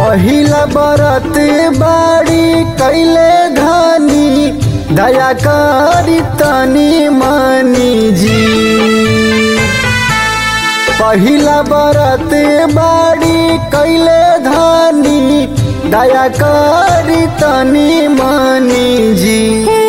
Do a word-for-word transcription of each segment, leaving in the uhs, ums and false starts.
पहिला बरत बाड़ी कैले धानी दया करी तनी मनी जी। पहिला बरत बाड़ी कैले धानी दया करी तनी मनी जी।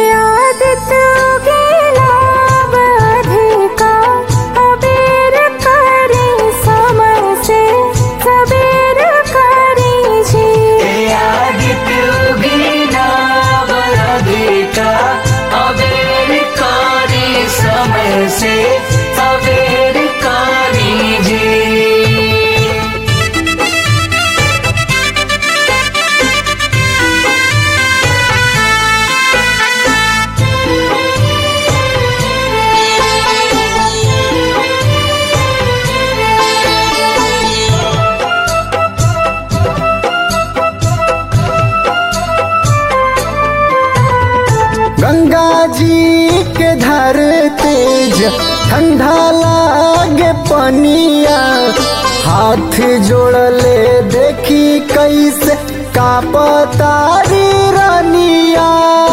से सवेर कारी जी। गंगा जी के धार तेज ठंडा लागे पनिया, हाथ जोड़ले देखी कैसे कांपतारी रानिया।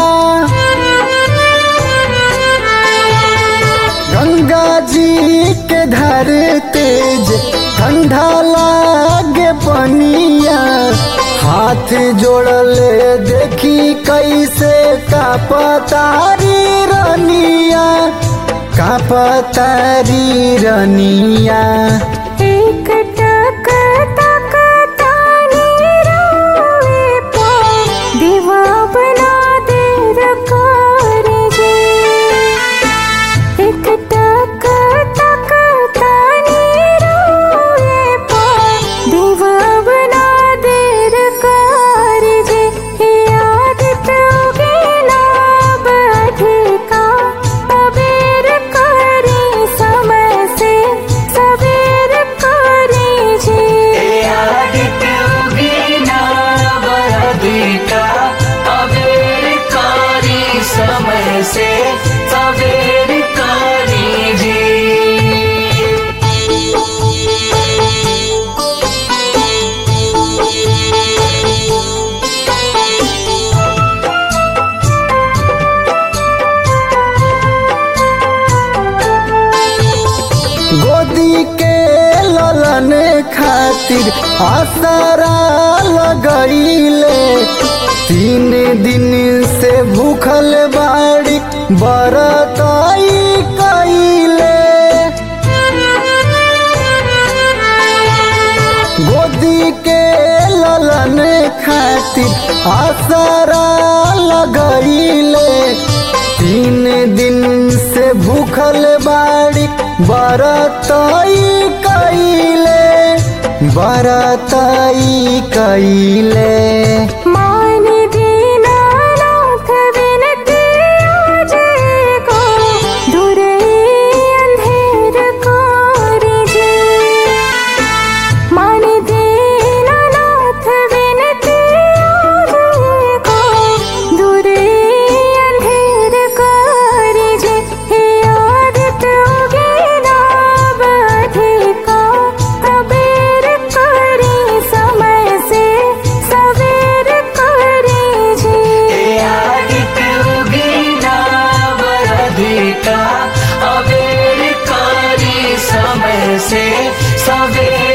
गंगा जी के धार तेज ठंडा लागे पनिया, हाथ जोड़ले देखी कैसे कांपतारी रानिया, कांपतारी रानिया। एक टक तक तानी रोए पा दीवा बना दे रकार जी। एक टक तक तानी रोए पा दीवा बना दे रकार जी। याद तोगे ना बढ़ेगा अबेर करी समय से सवेर करी जी। याद तोगे ना बढ़ेगा अबेर करी समय से सवेर करी जी। गोदी के ललन खातिर आसरा लगैले, तीन दिन से भूखल बाड़ी बरतई कैले। गोदी के ललन खातिर आसरा लगैले, तीन दिन से भूखल बाड़ी बरतई कैले, बरतई कैले। मान दीना नाथ विनती आजे को दूरे अंधेर कारी जी। मान दीना नाथ विनती आजे को दूरे अंधेर कारी जी। याद तोगे ना बढ़ेगा अबेर करी समय से सवेर करी जी। याद तोगे ना बढ़ेगा अबेर करी समय से सवेर